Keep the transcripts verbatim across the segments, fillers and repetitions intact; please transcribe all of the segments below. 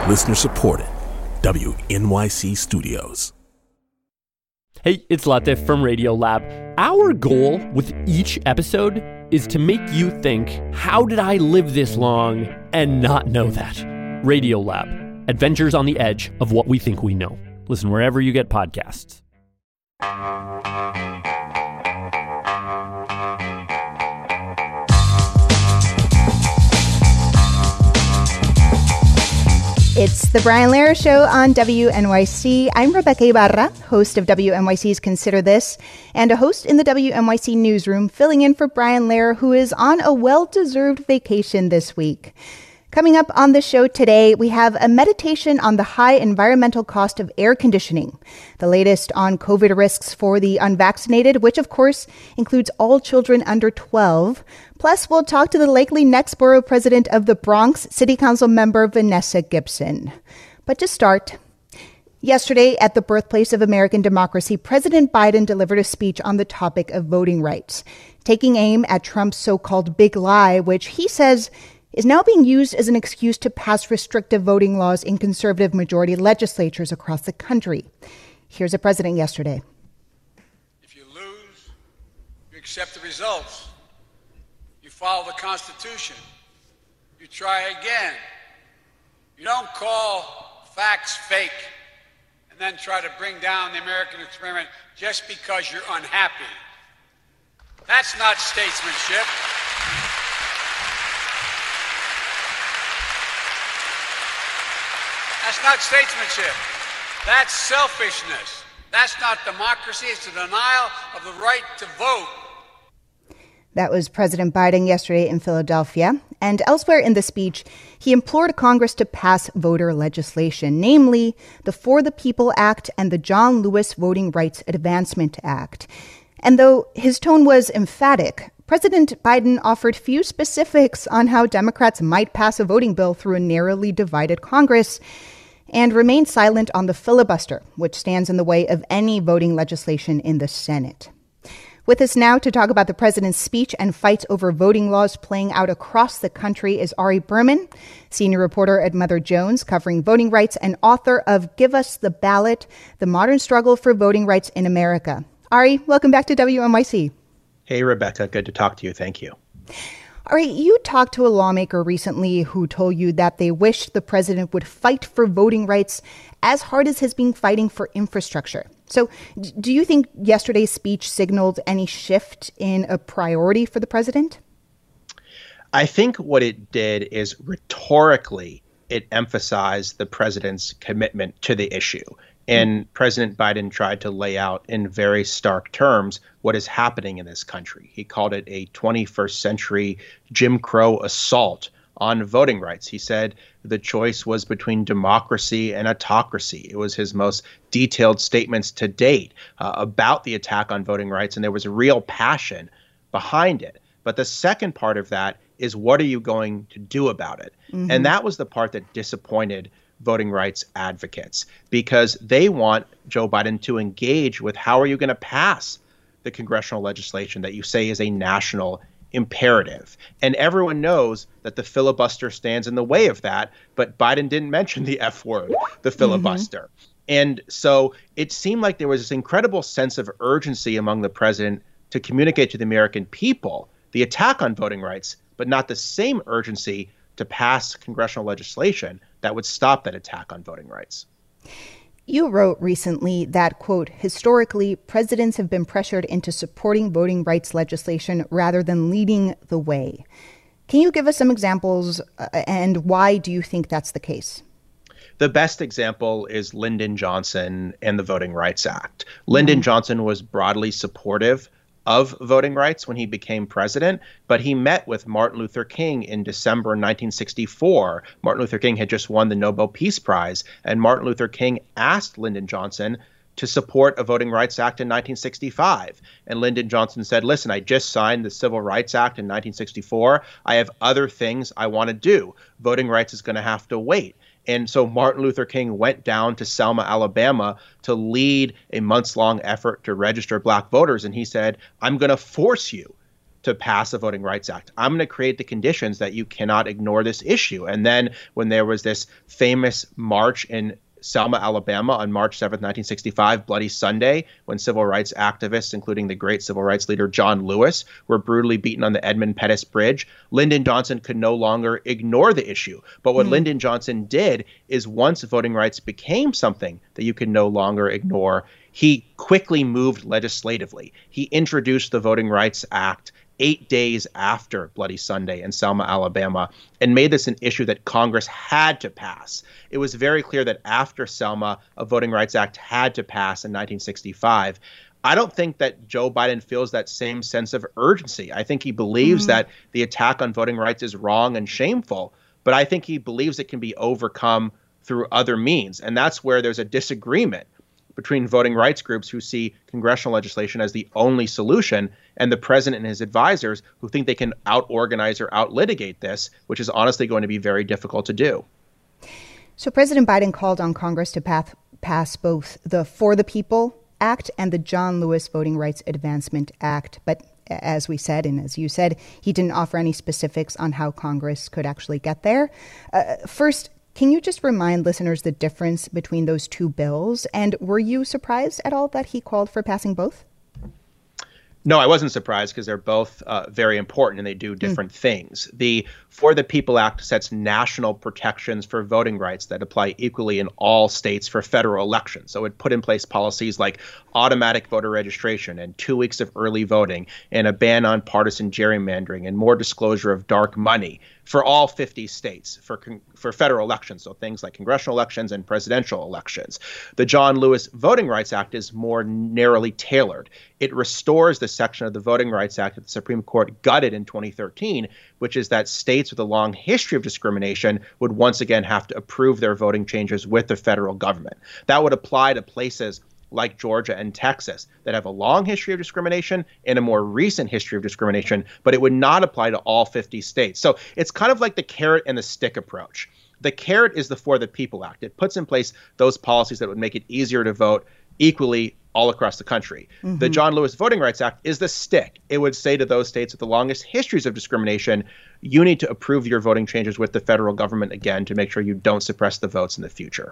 Listener supported. W N Y C Studios. Hey, it's Latif from Radiolab. Our goal with each episode is to make you think, how did I live this long and not know that? Radiolab, adventures on the edge of what we think we know. Listen wherever you get podcasts. It's the Brian Lehrer Show on W N Y C. I'm Rebecca Ibarra, host of W N Y C's Consider This, and a host in the W N Y C newsroom, filling in for Brian Lehrer, who is on a well-deserved vacation this week. Coming up on the show today, we have a meditation on the high environmental cost of air conditioning, the latest on COVID risks for the unvaccinated, which of course includes all children under twelve. Plus, we'll talk to the likely next borough president of the Bronx, City Council member Vanessa Gibson. But to start, yesterday at the birthplace of American democracy, President Biden delivered a speech on the topic of voting rights, taking aim at Trump's so-called big lie, which he says is now being used as an excuse to pass restrictive voting laws in conservative majority legislatures across the country. Here's the president yesterday. If you lose, you accept the results. You follow the Constitution. You try again. You don't call facts fake and then try to bring down the American experiment just because you're unhappy. That's not statesmanship. That's not statesmanship. That's selfishness. That's not democracy. It's a denial of the right to vote. That was President Biden yesterday in Philadelphia. And elsewhere in the speech, he implored Congress to pass voter legislation, namely the For the People Act and the John Lewis Voting Rights Advancement Act. And though his tone was emphatic, President Biden offered few specifics on how Democrats might pass a voting bill through a narrowly divided Congress, and remained silent on the filibuster, which stands in the way of any voting legislation in the Senate. With us now to talk about the president's speech and fights over voting laws playing out across the country is Ari Berman, senior reporter at Mother Jones, covering voting rights and author of Give Us the Ballot, The Modern Struggle for Voting Rights in America. Ari, welcome back to W N Y C. Hey, Rebecca. Good to talk to you. Thank you. All right, you talked to a lawmaker recently who told you that they wish the president would fight for voting rights as hard as he's been fighting for infrastructure. So do you think yesterday's speech signaled any shift in a priority for the president? I think what it did is rhetorically, it emphasized the president's commitment to the issue. And President Biden tried to lay out in very stark terms what is happening in this country. He called it a twenty-first century Jim Crow assault on voting rights. He said the choice was between democracy and autocracy. It was his most detailed statements to date uh, about the attack on voting rights, and there was real passion behind it. But the second part of that is, what are you going to do about it? Mm-hmm. And that was the part that disappointed voting rights advocates, because they want Joe Biden to engage with how are you going to pass the congressional legislation that you say is a national imperative. And everyone knows that the filibuster stands in the way of that, but Biden didn't mention the F word, the filibuster. Mm-hmm. And so it seemed like there was this incredible sense of urgency among the president to communicate to the American people the attack on voting rights, but not the same urgency to pass congressional legislation that would stop that attack on voting rights. You wrote recently that, quote, historically, presidents have been pressured into supporting voting rights legislation rather than leading the way. Can you give us some examples, uh, and why do you think that's the case? The best example is Lyndon Johnson and the Voting Rights Act. Lyndon mm-hmm. Johnson was broadly supportive of voting rights when he became president, but he met with Martin Luther King in December nineteen sixty-four. Martin Luther King had just won the Nobel Peace Prize, and Martin Luther King asked Lyndon Johnson to support a Voting Rights Act in nineteen sixty-five. And Lyndon Johnson said, listen, I just signed the Civil Rights Act in nineteen sixty-four. I have other things I want to do. Voting rights is going to have to wait. And so Martin Luther King went down to Selma, Alabama, to lead a months-long effort to register black voters. And he said, I'm going to force you to pass the Voting Rights Act. I'm going to create the conditions that you cannot ignore this issue. And then when there was this famous march in Selma, Alabama on March seventh, nineteen sixty-five, Bloody Sunday, when civil rights activists, including the great civil rights leader John Lewis, were brutally beaten on the Edmund Pettus Bridge, Lyndon Johnson could no longer ignore the issue. But what mm. Lyndon Johnson did is once voting rights became something that you could no longer ignore, he quickly moved legislatively. He introduced the Voting Rights Act eight days after Bloody Sunday in Selma, Alabama, and made this an issue that Congress had to pass. It was very clear that after Selma, a Voting Rights Act had to pass in nineteen sixty-five. I don't think that Joe Biden feels that same sense of urgency. I think he believes mm-hmm. that the attack on voting rights is wrong and shameful, but I think he believes it can be overcome through other means. And that's where there's a disagreement between voting rights groups who see congressional legislation as the only solution and the president and his advisors who think they can out-organize or out-litigate this, which is honestly going to be very difficult to do. So President Biden called on Congress to pass, pass both the For the People Act and the John Lewis Voting Rights Advancement Act. But as we said, and as you said, he didn't offer any specifics on how Congress could actually get there. Uh, first, can you just remind listeners the difference between those two bills? And were you surprised at all that he called for passing both? No, I wasn't surprised because they're both uh, very important and they do different mm. things. The For the People Act sets national protections for voting rights that apply equally in all states for federal elections. So it put in place policies like automatic voter registration and two weeks of early voting and a ban on partisan gerrymandering and more disclosure of dark money for all fifty states for con- for federal elections, so things like congressional elections and presidential elections. The John Lewis Voting Rights Act is more narrowly tailored. It restores the section of the Voting Rights Act that the Supreme Court gutted in twenty thirteen, which is that states with a long history of discrimination would once again have to approve their voting changes with the federal government. That would apply to places like Georgia and Texas that have a long history of discrimination and a more recent history of discrimination, but it would not apply to all fifty states. So it's kind of like the carrot and the stick approach. The carrot is the For the People Act. It puts in place those policies that would make it easier to vote equally all across the country. Mm-hmm. The John Lewis Voting Rights Act is the stick. It would say to those states with the longest histories of discrimination, you need to approve your voting changes with the federal government again to make sure you don't suppress the votes in the future.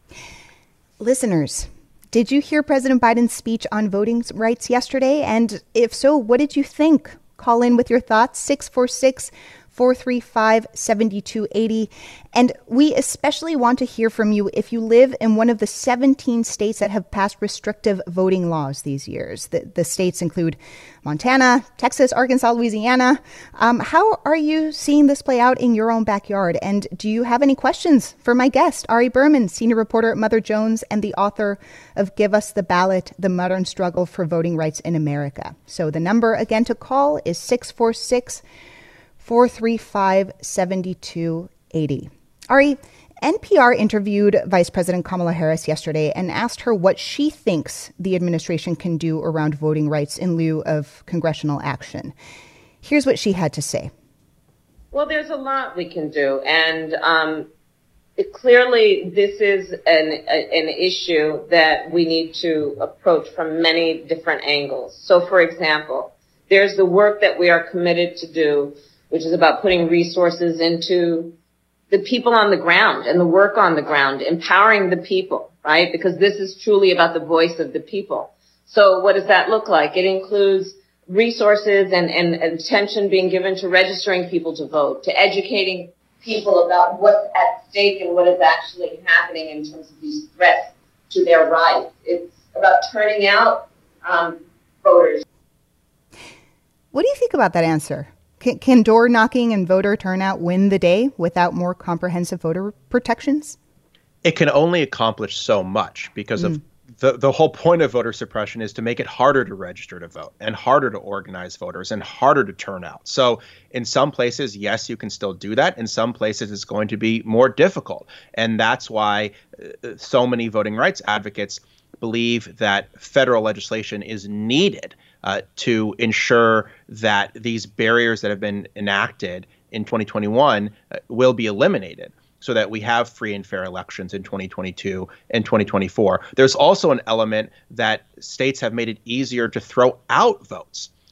Listeners, did you hear President Biden's speech on voting rights yesterday? And if so, what did you think? Call in with your thoughts, six four six, four three five, seven two eight zero. And we especially want to hear from you if you live in one of the seventeen states that have passed restrictive voting laws these years. The, the states include Montana, Texas, Arkansas, Louisiana. Um, how are you seeing this play out in your own backyard? And do you have any questions for my guest, Ari Berman, senior reporter at Mother Jones and the author of Give Us the Ballot, The Modern Struggle for Voting Rights in America? So the number again to call is six four six, four three five, seven two eight zero. Ari, N P R interviewed Vice President Kamala Harris yesterday and asked her what she thinks the administration can do around voting rights in lieu of congressional action. Here's what she had to say. Well, there's a lot we can do. And um, it, clearly, this is an, a, an issue that we need to approach from many different angles. So, for example, there's the work that we are committed to do, which is about putting resources into the people on the ground and the work on the ground, empowering the people, right? Because this is truly about the voice of the people. So what does that look like? It includes resources and, and, and attention being given to registering people to vote, to educating people about what's at stake and what is actually happening in terms of these threats to their rights. It's about turning out um, voters. What do you think about that answer? Can, can door knocking and voter turnout win the day without more comprehensive voter protections? It can only accomplish so much because mm. of the, the whole point of voter suppression is to make it harder to register to vote and harder to organize voters and harder to turn out. So in some places, yes, you can still do that. In some places, it's going to be more difficult. And that's why uh, so many voting rights advocates believe that federal legislation is needed uh, to ensure that these barriers that have been enacted in twenty twenty-one uh, will be eliminated so that we have free and fair elections in twenty twenty-two and twenty twenty-four. There's also an element that states have made it easier to throw out votes.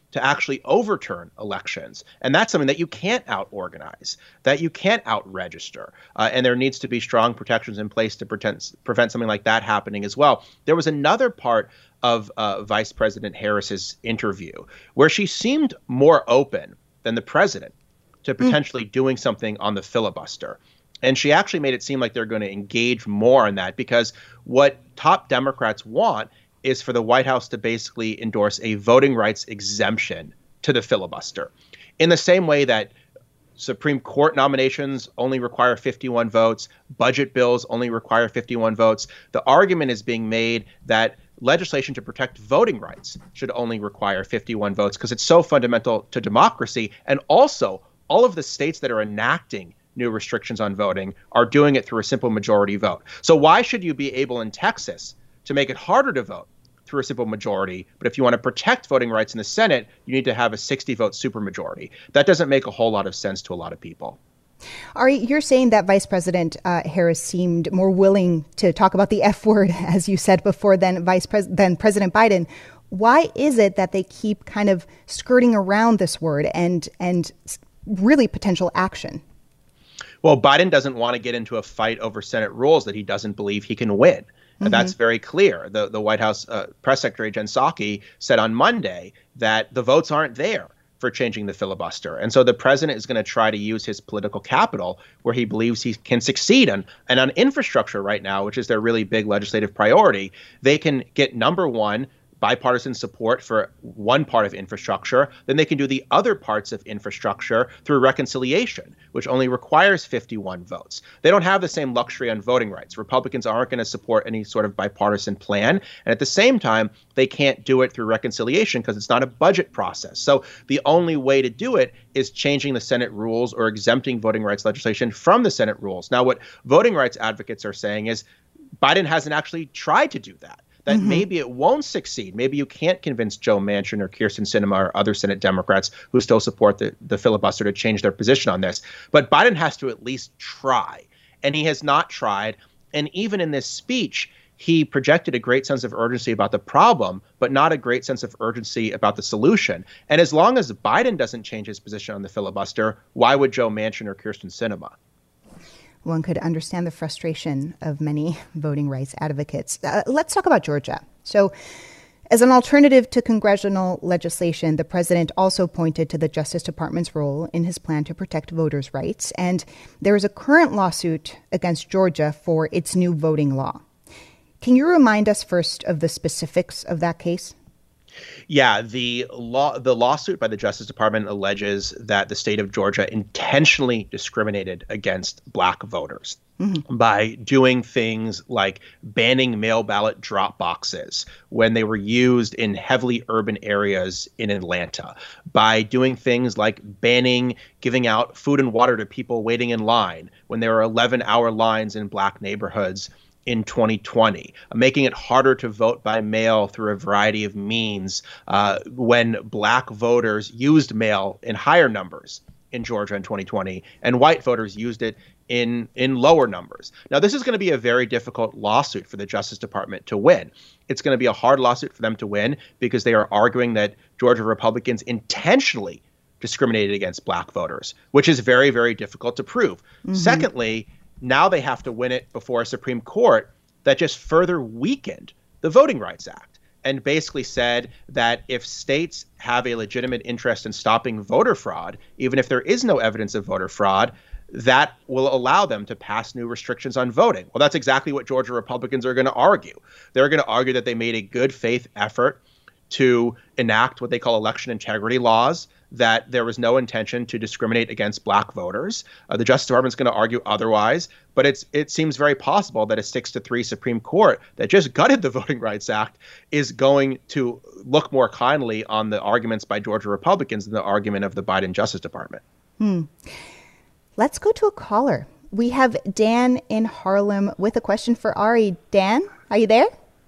to actually overturn elections. And that's something that you can't out-organize, that you can't out-register. Uh, and there needs to be strong protections in place to pretend, prevent something like that happening as well. There was another part of uh, Vice President Harris's interview where she seemed more open than the president to potentially mm. doing something on the filibuster. And she actually made it seem like they're going to engage more in that, because what top Democrats want is for the White House to basically endorse a voting rights exemption to the filibuster. In the same way that Supreme Court nominations only require fifty-one votes, budget bills only require fifty-one votes, the argument is being made that legislation to protect voting rights should only require fifty-one votes because it's so fundamental to democracy. And also, all of the states that are enacting new restrictions on voting are doing it through a simple majority vote. So why should you be able in Texas to make it harder to vote through a simple majority? But if you want to protect voting rights in the Senate, you need to have a sixty vote supermajority. That doesn't make a whole lot of sense to a lot of people. Ari, you're saying that Vice President uh, Harris seemed more willing to talk about the F word, as you said before, than Vice Pres- than President Biden. Why is it that they keep kind of skirting around this word and and really potential action? Well, Biden doesn't want to get into a fight over Senate rules that he doesn't believe he can win. And that's very clear. The the White House uh, Press Secretary Jen Psaki said on Monday that the votes aren't there for changing the filibuster. And so the president is going to try to use his political capital where he believes he can succeed. And, and on infrastructure right now, which is their really big legislative priority, they can get, number one, bipartisan support for one part of infrastructure, then they can do the other parts of infrastructure through reconciliation, which only requires fifty-one votes. They don't have the same luxury on voting rights. Republicans aren't going to support any sort of bipartisan plan. And at the same time, they can't do it through reconciliation because it's not a budget process. So the only way to do it is changing the Senate rules or exempting voting rights legislation from the Senate rules. Now, what voting rights advocates are saying is Biden hasn't actually tried to do that. That mm-hmm. maybe it won't succeed. Maybe you can't convince Joe Manchin or Kyrsten Sinema or other Senate Democrats who still support the, the filibuster to change their position on this. But Biden has to at least try. And he has not tried. And even in this speech, he projected a great sense of urgency about the problem, but not a great sense of urgency about the solution. And as long as Biden doesn't change his position on the filibuster, why would Joe Manchin or Kyrsten Sinema? One could understand the frustration of many voting rights advocates. Uh, let's talk about Georgia. So as an alternative to congressional legislation, the president also pointed to the Justice Department's role in his plan to protect voters' rights. And there is a current lawsuit against Georgia for its new voting law. Can you remind us first of the specifics of that case? Yeah, the law, the lawsuit by the Justice Department alleges that the state of Georgia intentionally discriminated against black voters mm-hmm. by doing things like banning mail ballot drop boxes when they were used in heavily urban areas in Atlanta, by doing things like banning giving out food and water to people waiting in line when there were eleven hour lines in black neighborhoods in twenty twenty, making it harder to vote by mail through a variety of means uh, when black voters used mail in higher numbers in Georgia in twenty twenty, and white voters used it in, in lower numbers. Now, this is going to be a very difficult lawsuit for the Justice Department to win. It's going to be a hard lawsuit for them to win because they are arguing that Georgia Republicans intentionally discriminated against black voters, which is very, very difficult to prove. Mm-hmm. Secondly, now they have to win it before a Supreme Court that just further weakened the Voting Rights Act and basically said that if states have a legitimate interest in stopping voter fraud, even if there is no evidence of voter fraud, that will allow them to pass new restrictions on voting. Well, that's exactly what Georgia Republicans are going to argue. They're going to argue that they made a good faith effort to enact what they call election integrity laws, that there was no intention to discriminate against black voters. Uh, the Justice Department is going to argue otherwise, but it's it seems very possible that a six to three Supreme Court that just gutted the Voting Rights Act is going to look more kindly on the arguments by Georgia Republicans than the argument of the Biden Justice Department. Hmm. Let's go to a caller. We have Dan in Harlem with a question for Ari. Dan, are you there?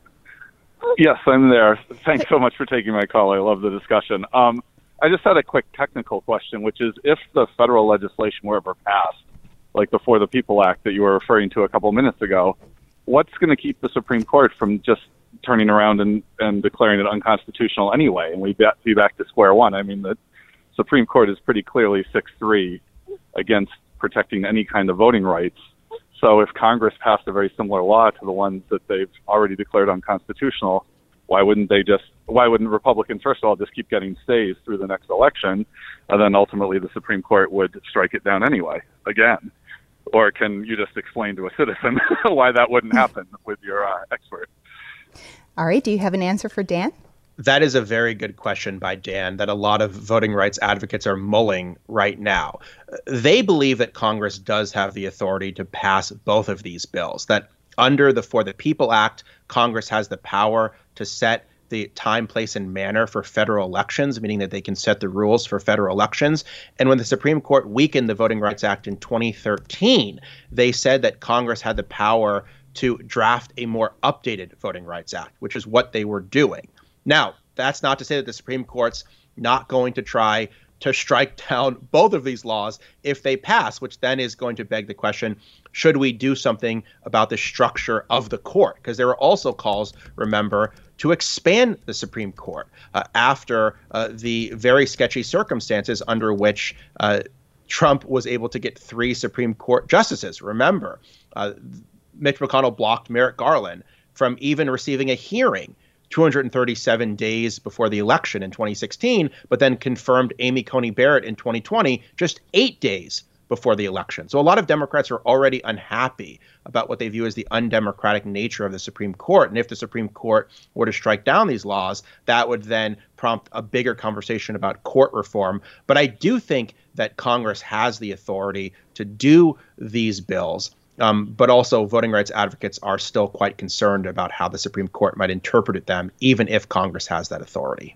Yes, I'm there. Thanks so much for taking my call. I love the discussion. Um, I just had a quick technical question, which is if the federal legislation were ever passed, like the For the People Act that you were referring to a couple minutes ago, what's going to keep the Supreme Court from just turning around and, and declaring it unconstitutional anyway, and we'd be back to square one. I mean, the Supreme Court is pretty clearly six three against protecting any kind of voting rights. So if Congress passed a very similar law to the ones that they've already declared unconstitutional, why wouldn't they just, why wouldn't Republicans, first of all, just keep getting stays through the next election, and then ultimately the Supreme Court would strike it down anyway, again? Or can you just explain to a citizen why that wouldn't happen with your uh, expert? Ari, do you have an answer for Dan? That is a very good question by Dan that a lot of voting rights advocates are mulling right now. They believe that Congress does have the authority to pass both of these bills, that under the For the People Act, Congress has the power to set the time, place, and manner for federal elections, meaning that they can set the rules for federal elections. And when the Supreme Court weakened the Voting Rights Act in twenty thirteen, they said that Congress had the power to draft a more updated Voting Rights Act, which is what they were doing. Now, that's not to say that the Supreme Court's not going to try to strike down both of these laws if they pass, which then is going to beg the question, should we do something about the structure of the court? Because there were also calls, remember, to expand the Supreme Court uh, after uh, the very sketchy circumstances under which uh, Trump was able to get three Supreme Court justices. Remember, uh, Mitch McConnell blocked Merrick Garland from even receiving a hearing two hundred thirty-seven days before the election in twenty sixteen, but then confirmed Amy Coney Barrett in twenty twenty, just eight days before the election. So a lot of Democrats are already unhappy about what they view as the undemocratic nature of the Supreme Court. And if the Supreme Court were to strike down these laws, that would then prompt a bigger conversation about court reform. But I do think that Congress has the authority to do these bills. Um, but also voting rights advocates are still quite concerned about how the Supreme Court might interpret them, even if Congress has that authority.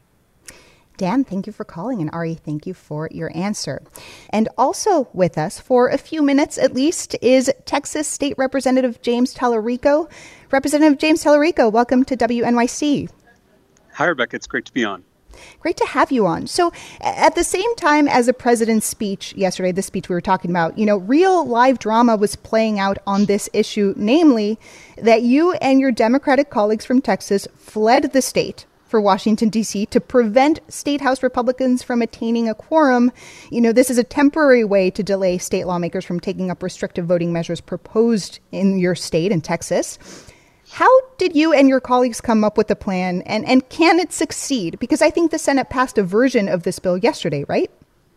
Dan, thank you for calling. And Ari, thank you for your answer. And also with us for a few minutes at least is Texas State Representative James Tallarico. Representative James Tallarico, welcome to W N Y C. Hi, Rebecca. It's great to be on. Great to have you on. So at the same time as the president's speech yesterday, the speech we were talking about, you know, real live drama was playing out on this issue, namely that you and your Democratic colleagues from Texas fled the state for Washington, D C to prevent State House Republicans from attaining a quorum. You know, this is a temporary way to delay state lawmakers from taking up restrictive voting measures proposed in your state, in Texas. How did you and your colleagues come up with the plan, and, and can it succeed? Because I think the Senate passed a version of this bill yesterday, right?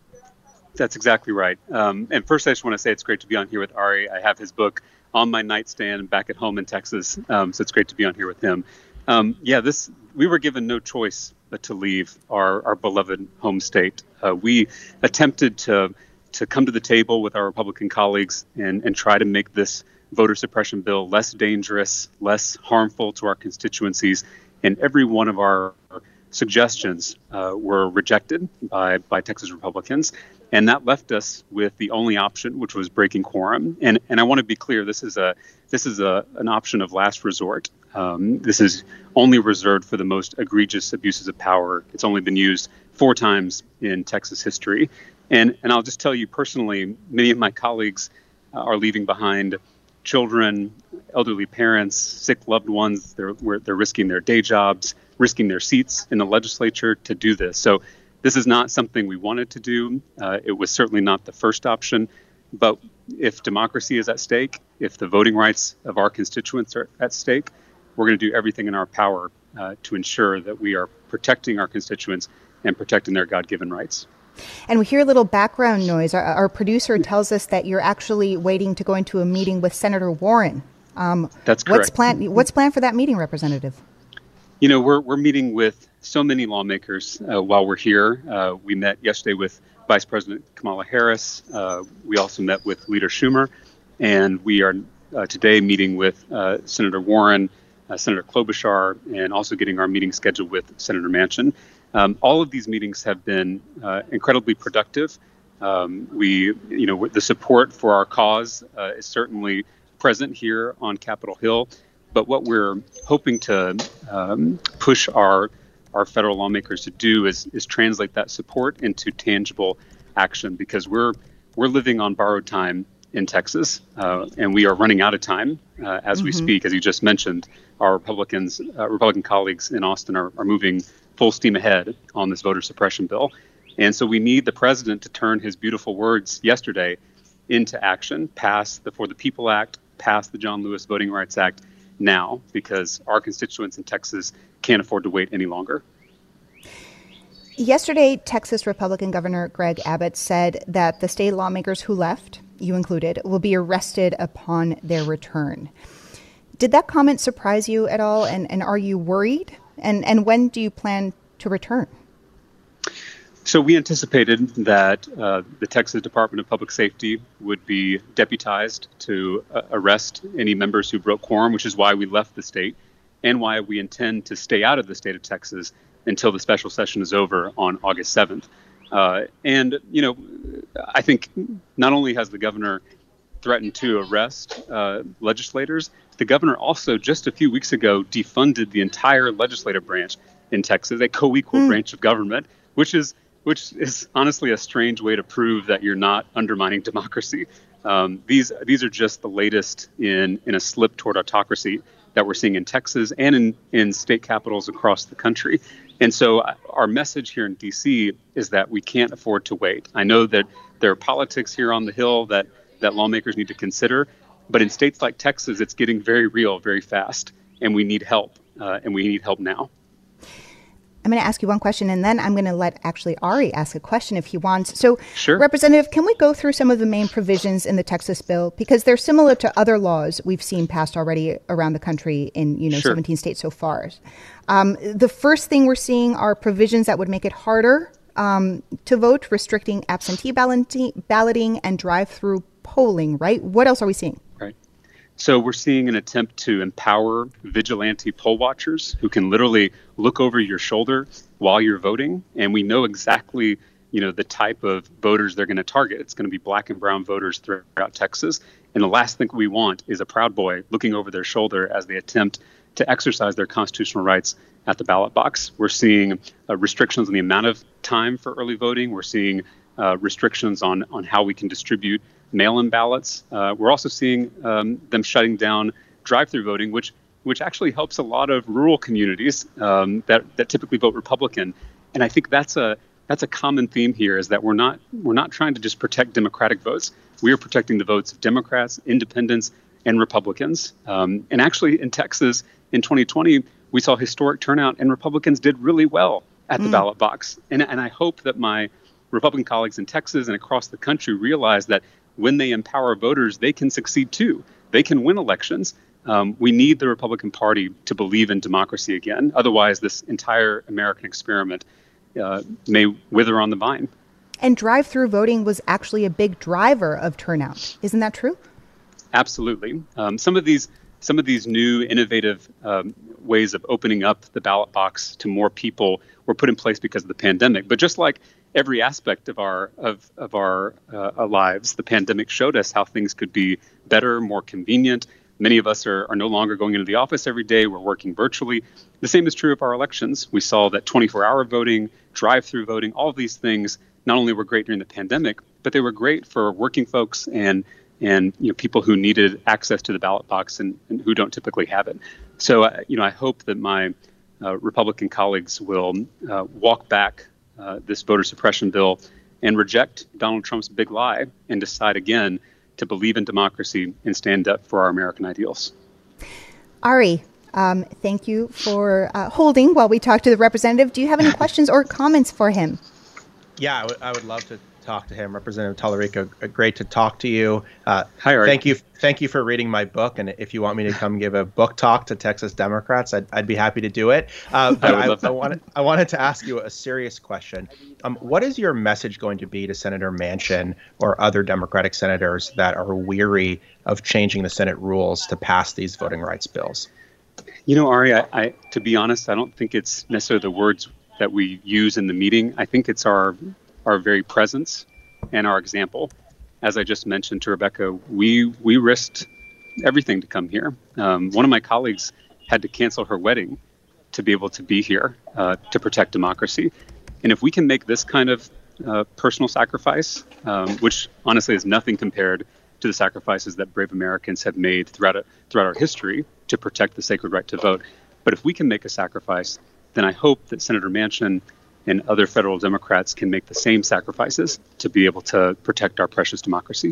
That's exactly right. Um, and first, I just want to say it's great to be on here with Ari. I have his book on my nightstand back at home in Texas, um, so it's great to be on here with him. Um, yeah, this we were given no choice but to leave our, our beloved home state. Uh, we attempted to to come to the table with our Republican colleagues and, and try to make this voter suppression bill less dangerous, less harmful to our constituencies, and every one of our suggestions uh, were rejected by, by Texas Republicans, and that left us with the only option, which was breaking quorum. And and I want to be clear: this is a this is a an option of last resort. Um, this is only reserved for the most egregious abuses of power. It's only been used four times in Texas history, and and I'll just tell you personally, many of my colleagues uh, are leaving behind children, elderly parents, sick loved ones. They're they're risking their day jobs, risking their seats in the legislature to do this. So this is not something we wanted to do. Uh, it was certainly not the first option. But if democracy is at stake, if the voting rights of our constituents are at stake, we're going to do everything in our power uh, to ensure that we are protecting our constituents and protecting their God-given rights. And we hear a little background noise. Our, our producer tells us that you're actually waiting to go into a meeting with Senator Warren. Um, That's correct. What's planned? What's planned for that meeting, Representative? You know, we're we're meeting with so many lawmakers uh, while we're here. Uh, we met yesterday with Vice President Kamala Harris. Uh, we also met with Leader Schumer, and we are uh, today meeting with uh, Senator Warren, uh, Senator Klobuchar, and also getting our meeting scheduled with Senator Manchin. Um, all of these meetings have been uh, incredibly productive. Um, we, you know, the support for our cause uh, is certainly present here on Capitol Hill. But what we're hoping to um, push our our federal lawmakers to do is is translate that support into tangible action, because we're we're living on borrowed time in Texas, uh, and we are running out of time uh, as mm-hmm. we speak. As you just mentioned, our Republicans, uh, Republican colleagues in Austin are, are moving full steam ahead on this voter suppression bill. And so we need the president to turn his beautiful words yesterday into action, pass the For the People Act, pass the John Lewis Voting Rights Act now, because our constituents in Texas can't afford to wait any longer. Yesterday, Texas Republican Governor Greg Abbott said that the state lawmakers who left, you included, will be arrested upon their return. Did that comment surprise you at all? And, and are you worried? And, and when do you plan to return? So we anticipated that uh, the Texas Department of Public Safety would be deputized to uh, arrest any members who broke quorum, which is why we left the state and why we intend to stay out of the state of Texas until the special session is over on August seventh. Uh, and, you know, I think not only has the governor threatened to arrest uh, legislators, the governor also just a few weeks ago defunded the entire legislative branch in Texas, a co-equal mm. branch of government, which is which is honestly a strange way to prove that you're not undermining democracy. Um, these these are just the latest in, in a slip toward autocracy that we're seeing in Texas and in, in state capitals across the country. And so our message here in D C is that we can't afford to wait. I know that there are politics here on the Hill that, that lawmakers need to consider, but in states like Texas, it's getting very real, very fast, and we need help, uh, and we need help now. I'm going to ask you one question, and then I'm going to let actually Ari ask a question if he wants. So, sure. Representative, can we go through some of the main provisions in the Texas bill? Because they're similar to other laws we've seen passed already around the country in, you know, sure. seventeen states so far. Um, the first thing we're seeing are provisions that would make it harder um, to vote, restricting absentee balloting, balloting and drive-through polling, right? What else are we seeing? Right. So we're seeing an attempt to empower vigilante poll watchers who can literally look over your shoulder while you're voting. And we know exactly, you know, the type of voters they're going to target. It's going to be black and brown voters throughout Texas. And the last thing we want is a Proud Boy looking over their shoulder as they attempt to exercise their constitutional rights at the ballot box. We're seeing uh, restrictions on the amount of time for early voting. We're seeing uh, restrictions on, on how we can distribute mail-in ballots. Uh, we're also seeing um, them shutting down drive-through voting, which which actually helps a lot of rural communities um, that that typically vote Republican. And I think that's a that's a common theme here, is that we're not we're not trying to just protect Democratic votes. We are protecting the votes of Democrats, independents, and Republicans. Um, and actually, in Texas in twenty twenty, we saw historic turnout, and Republicans did really well at the mm. ballot box. And and I hope that my Republican colleagues in Texas and across the country realize that when they empower voters, they can succeed too. They can win elections. Um, we need the Republican Party to believe in democracy again. Otherwise, this entire American experiment uh, may wither on the vine. And drive-through voting was actually a big driver of turnout. Isn't that true? Absolutely. Um, some of these some of these new innovative um, ways of opening up the ballot box to more people were put in place because of the pandemic. But just like every aspect of our of of our uh, lives, the pandemic showed us how things could be better, more convenient. Many of us are, are no longer going into the office every day. We're working virtually. The same is true of our elections. We saw that twenty-four hour voting, drive-through voting, all of these things not only were great during the pandemic, but they were great for working folks and and you know people who needed access to the ballot box and, and who don't typically have it. So uh, you know I hope that my uh, Republican colleagues will uh, walk back uh, this voter suppression bill and reject Donald Trump's big lie and decide again to believe in democracy and stand up for our American ideals. Ari, um, thank you for uh, holding while we talk to the representative. Do you have any questions or comments for him? Yeah, I, w- I would love to talk to him. Representative Tallarico, great to talk to you. Uh, Hi, Ari. Thank you. Thank you for reading my book. And if you want me to come give a book talk to Texas Democrats, I'd, I'd be happy to do it. Uh, but I, I, I, wanted, I wanted to ask you a serious question. Um, what is your message going to be to Senator Manchin or other Democratic senators that are weary of changing the Senate rules to pass these voting rights bills? You know, Ari, I, I, to be honest, I don't think it's necessarily the words that we use in the meeting. I think it's our our very presence and our example. As I just mentioned to Rebecca, we we risked everything to come here. Um, one of my colleagues had to cancel her wedding to be able to be here uh, to protect democracy. And if we can make this kind of uh, personal sacrifice, um, which honestly is nothing compared to the sacrifices that brave Americans have made throughout a, throughout our history to protect the sacred right to vote. But if we can make a sacrifice, then I hope that Senator Manchin and other federal Democrats can make the same sacrifices to be able to protect our precious democracy.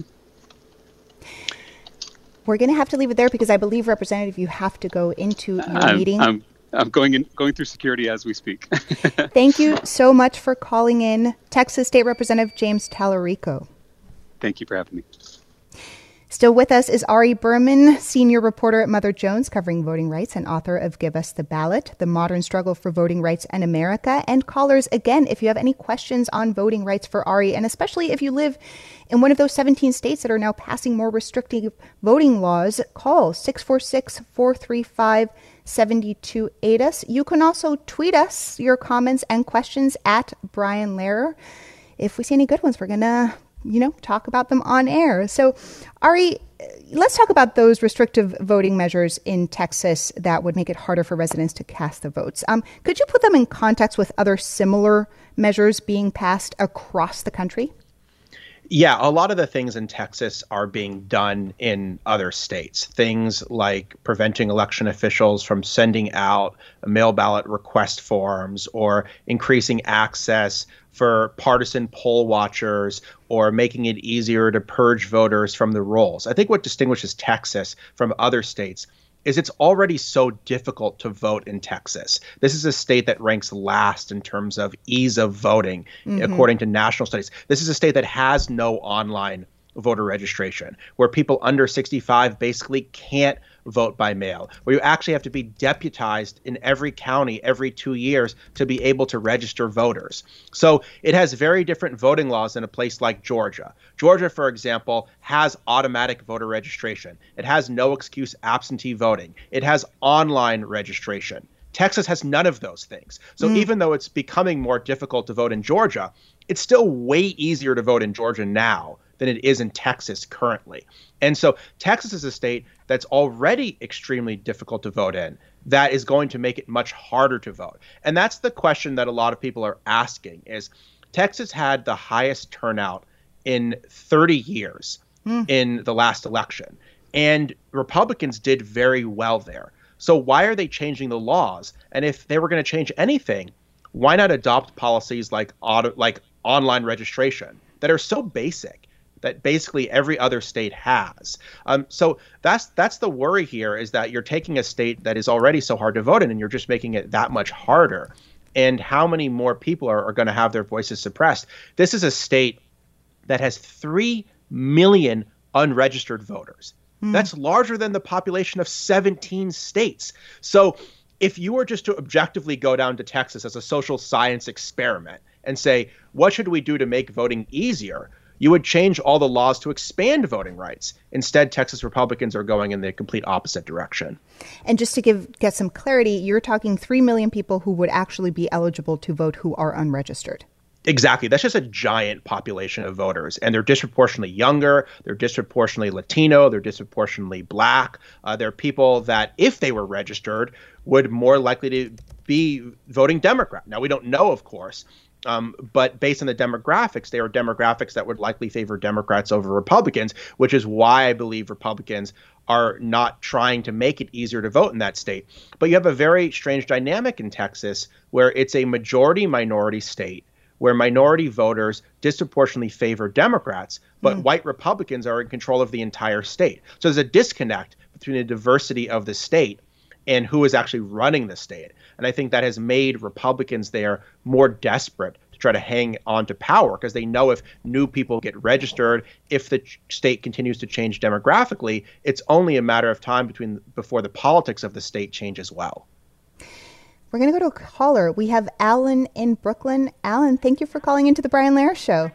We're going to have to leave it there because I believe, Representative, you have to go into your I'm, meeting. I'm, I'm going in, going through security as we speak. Thank you so much for calling in, Texas State Representative James Tallarico. Thank you for having me. Still with us is Ari Berman, senior reporter at Mother Jones, covering voting rights and author of Give Us the Ballot, The Modern Struggle for Voting Rights in America. And callers, again, if you have any questions on voting rights for Ari, and especially if you live in one of those seventeen states that are now passing more restrictive voting laws, call six four six, four three five, seven two eight us. You can also tweet us your comments and questions at Brian Lehrer. If we see any good ones, we're going to you know, talk about them on air. So, Ari, let's talk about those restrictive voting measures in Texas that would make it harder for residents to cast the votes. Um, could you put them in context with other similar measures being passed across the country? Yeah, a lot of the things in Texas are being done in other states. Things like preventing election officials from sending out mail ballot request forms, or increasing access for partisan poll watchers, or making it easier to purge voters from the rolls. I think what distinguishes Texas from other states is it's already so difficult to vote in Texas. This is a state that ranks last in terms of ease of voting, mm-hmm. according to national studies. This is a state that has no online voter registration, where people under sixty-five basically can't vote by mail, where you actually have to be deputized in every county every two years to be able to register voters. So it has very different voting laws than a place like Georgia. Georgia, for example, has automatic voter registration. It has no excuse absentee voting. It has online registration. Texas has none of those things. So mm. even though it's becoming more difficult to vote in Georgia, it's still way easier to vote in Georgia now than it is in Texas currently. And so Texas is a state that's already extremely difficult to vote in, that is going to make it much harder to vote. And that's the question that a lot of people are asking is, Texas had the highest turnout in thirty years mm. in the last election, and Republicans did very well there. So why are they changing the laws? And if they were going to change anything, why not adopt policies like auto, like online registration that are so basic that basically every other state has? Um, so that's that's the worry here, is that you're taking a state that is already so hard to vote in and you're just making it that much harder. And how many more people are, are going to have their voices suppressed? This is a state that has three million unregistered voters. Mm. That's larger than the population of seventeen states. So if you were just to objectively go down to Texas as a social science experiment and say, what should we do to make voting easier? You would change all the laws to expand voting rights. Instead, Texas Republicans are going in the complete opposite direction. And just to give get some clarity, you're talking three million people who would actually be eligible to vote who are unregistered. Exactly. That's just a giant population of voters. And they're disproportionately younger. They're disproportionately Latino. They're disproportionately Black. Uh, they're people that, if they were registered, would more likely to be voting Democrat. Now, we don't know, of course. Um, but based on the demographics, they are demographics that would likely favor Democrats over Republicans, which is why I believe Republicans are not trying to make it easier to vote in that state. But you have a very strange dynamic in Texas where it's a majority-minority state, where minority voters disproportionately favor Democrats, but mm. white Republicans are in control of the entire state. So there's a disconnect between the diversity of the state and who is actually running the state. And I think that has made Republicans there more desperate to try to hang on to power, because they know if new people get registered, if the ch- state continues to change demographically, it's only a matter of time between before the politics of the state change as well. We're going to go to a caller. We have Alan in Brooklyn. Alan, thank you for calling into the Brian Lehrer Show.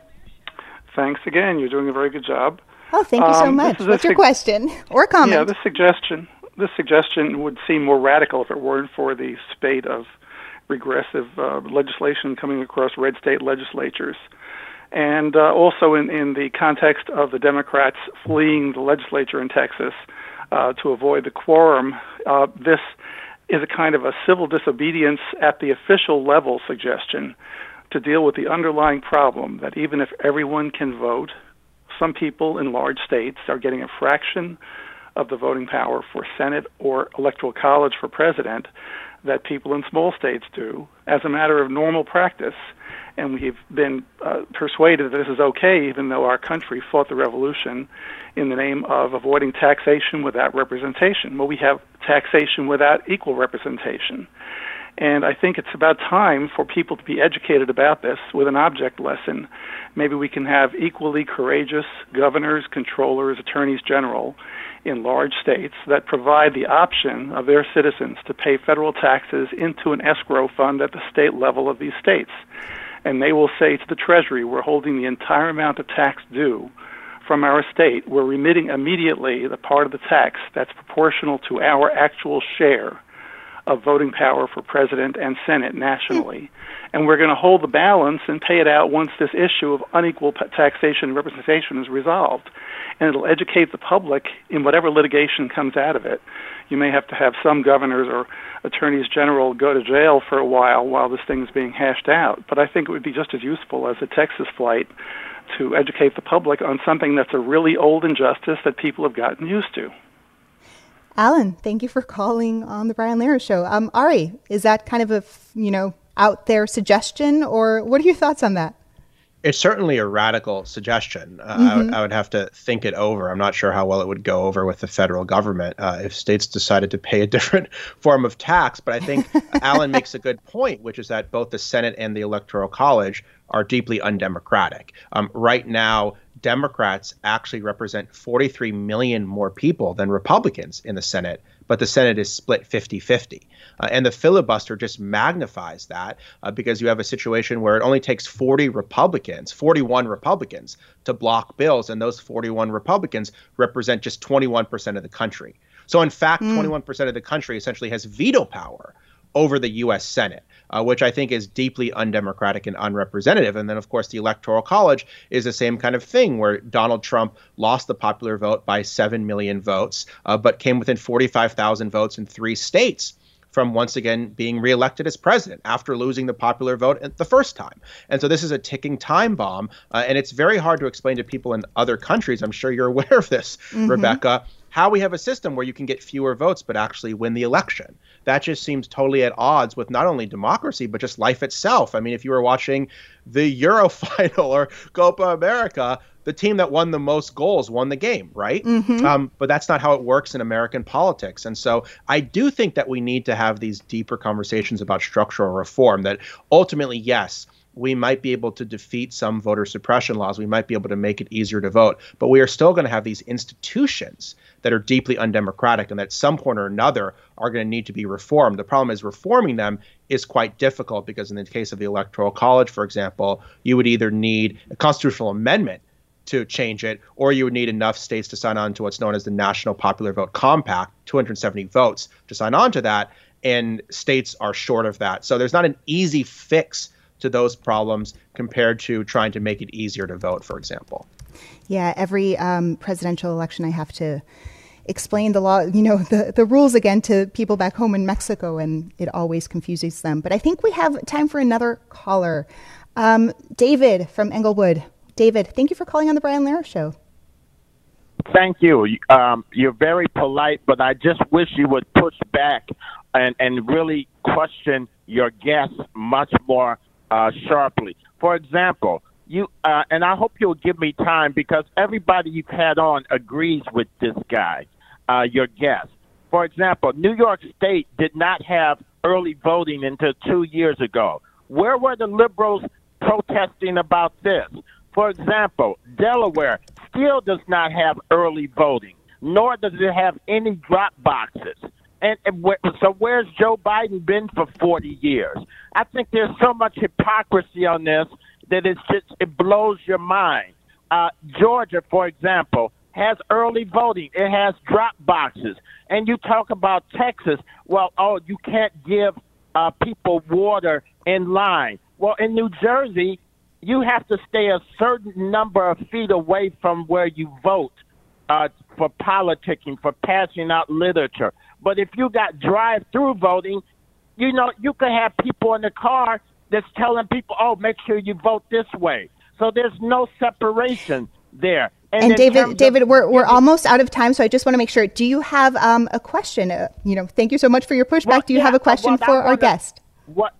Thanks again. You're doing a very good job. Oh, thank you so um, much. What's your sig- question or comment? Yeah, this suggestion, this suggestion would seem more radical if it weren't for the spate of regressive uh, legislation coming across red state legislatures. And uh, also in, in the context of the Democrats fleeing the legislature in Texas uh, to avoid the quorum, uh, this is a kind of a civil disobedience at the official level suggestion to deal with the underlying problem that even if everyone can vote, some people in large states are getting a fraction of the voting power for Senate or Electoral College for president that people in small states do as a matter of normal practice. And we've been uh, persuaded that this is okay, even though our country fought the revolution in the name of avoiding taxation without representation. Well, we have taxation without equal representation. And I think it's about time for people to be educated about this with an object lesson. Maybe we can have equally courageous governors, controllers, attorneys general in large states that provide the option of their citizens to pay federal taxes into an escrow fund at the state level of these states. And they will say to the Treasury, we're holding the entire amount of tax due from our state. We're remitting immediately the part of the tax that's proportional to our actual share of voting power for president and Senate nationally. And we're going to hold the balance and pay it out once this issue of unequal taxation and representation is resolved. And it'll educate the public in whatever litigation comes out of it. You may have to have some governors or attorneys general go to jail for a while while this thing is being hashed out. But I think it would be just as useful as a Texas flight to educate the public on something that's a really old injustice that people have gotten used to. Alan, thank you for calling on the Brian Lehrer Show. Um, Ari, is that kind of a, you know, out there suggestion, or what are your thoughts on that? It's certainly a radical suggestion. Uh, Mm-hmm. I, would, I would have to think it over. I'm not sure how well it would go over with the federal government uh, if states decided to pay a different form of tax. But I think Alan makes a good point, which is that both the Senate and the Electoral College are deeply undemocratic. Um, right now, Democrats actually represent forty-three million more people than Republicans in the Senate, but the Senate is split fifty-fifty. Uh, and the filibuster just magnifies that uh, because you have a situation where it only takes forty Republicans, forty-one Republicans to block bills, and those forty-one Republicans represent just twenty-one percent of the country. So in fact, mm. twenty-one percent of the country essentially has veto power over the U S Senate, uh, which I think is deeply undemocratic and unrepresentative. And then, of course, the Electoral College is the same kind of thing where Donald Trump lost the popular vote by seven million votes, uh, but came within forty-five thousand votes in three states from once again being reelected as president after losing the popular vote the first time. And so this is a ticking time bomb. Uh, and it's very hard to explain to people in other countries. I'm sure you're aware of this, mm-hmm. Rebecca, how we have a system where you can get fewer votes but actually win the election. That just seems totally at odds with not only democracy, but just life itself. I mean, if you were watching the Euro final or Copa America, the team that won the most goals won the game, right? Mm-hmm. Um, but that's not how it works in American politics. And so I do think that we need to have these deeper conversations about structural reform, that ultimately, yes, we might be able to defeat some voter suppression laws. We might be able to make it easier to vote. But we are still going to have these institutions that are deeply undemocratic and that at some point or another are going to need to be reformed. The problem is reforming them is quite difficult because in the case of the Electoral College, for example, you would either need a constitutional amendment to change it, or you would need enough states to sign on to what's known as the National Popular Vote Compact, two hundred seventy votes to sign on to that, and states are short of that. So there's not an easy fix to those problems compared to trying to make it easier to vote, for example. Yeah, every um, presidential election I have to explain the law, you know, the, the rules again to people back home in Mexico, and it always confuses them. But I think we have time for another caller. Um, David from Englewood. David, thank you for calling on the Brian Lehrer Show. Thank you. Um, you're very polite, but I just wish you would push back and, and really question your guests much more uh, sharply. For example, you uh, and I hope you'll give me time because everybody you've had on agrees with this guy, uh, your guest. For example, New York State did not have early voting until two years ago. Where were the liberals protesting about this? For example, Delaware still does not have early voting, nor does it have any drop boxes. And, and so where's Joe Biden been for forty years? I think there's so much hypocrisy on this that it's just, it blows your mind. Uh, Georgia, for example, has early voting. It has drop boxes. And you talk about Texas, well, oh, you can't give uh, people water in line. Well, in New Jersey, you have to stay a certain number of feet away from where you vote uh, for politicking, for passing out literature. But if you got drive-through voting, you know, you could have people in the car that's telling people, oh, make sure you vote this way. So there's no separation there. And, And, and in David, terms David, of- we're we're almost out of time, so I just want to make sure. Do you have um, a question? Uh, you know, thank you so much for your pushback. Well, do you yeah, have a question what I for our wanna- guest? What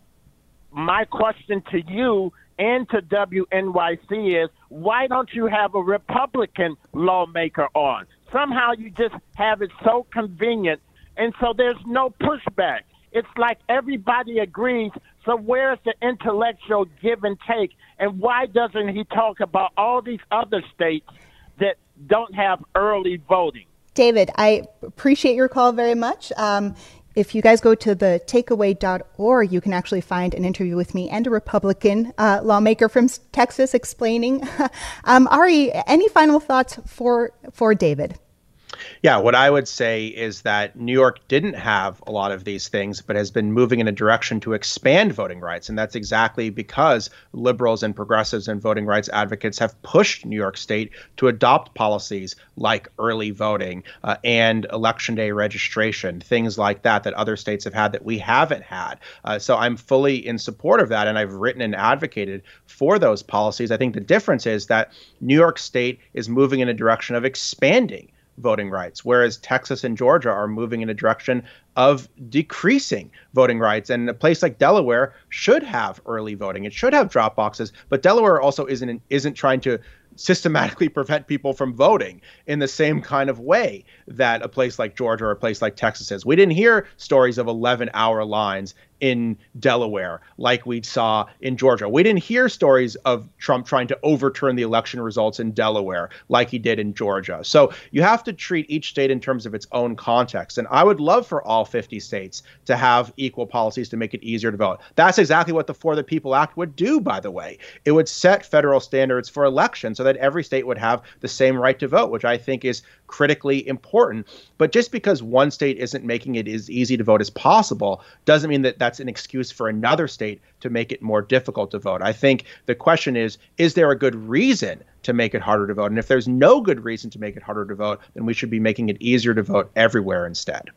my question to you and to W N Y C is, why don't you have a Republican lawmaker on? Somehow you just have it so convenient, and so there's no pushback. It's like everybody agrees. So where's the intellectual give and take? And why doesn't he talk about all these other states that don't have early voting? David, I appreciate your call very much. Um, if you guys go to the takeaway dot org, you can actually find an interview with me and a Republican uh, lawmaker from Texas explaining. um, Ari, any final thoughts for for David? Yeah, what I would say is that New York didn't have a lot of these things, but has been moving in a direction to expand voting rights. And that's exactly because liberals and progressives and voting rights advocates have pushed New York State to adopt policies like early voting uh, and election day registration, things like that, that other states have had that we haven't had. Uh, so I'm fully in support of that. And I've written and advocated for those policies. I think the difference is that New York State is moving in a direction of expanding voting rights, whereas Texas and Georgia are moving in a direction of decreasing voting rights. And a place like Delaware should have early voting. It should have drop boxes, but Delaware also isn't isn't trying to systematically prevent people from voting in the same kind of way that a place like Georgia or a place like Texas is. We didn't hear stories of eleven hour lines in Delaware like we saw in Georgia. We didn't hear stories of Trump trying to overturn the election results in Delaware like he did in Georgia. So you have to treat each state in terms of its own context. And I would love for all fifty states to have equal policies to make it easier to vote. That's exactly what the For the People Act would do, by the way. It would set federal standards for elections so that every state would have the same right to vote, which I think is critically important. But just because one state isn't making it as easy to vote as possible doesn't mean that that's an excuse for another state to make it more difficult to vote. I think the question is, is there a good reason to make it harder to vote? And if there's no good reason to make it harder to vote, then we should be making it easier to vote everywhere instead.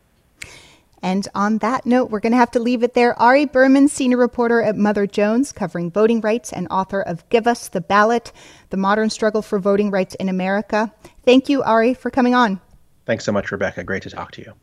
And on that note, we're going to have to leave it there. Ari Berman, senior reporter at Mother Jones, covering voting rights and author of Give Us the Ballot, The Modern Struggle for Voting Rights in America. Thank you, Ari, for coming on. Thanks so much, Rebecca. Great to talk to you.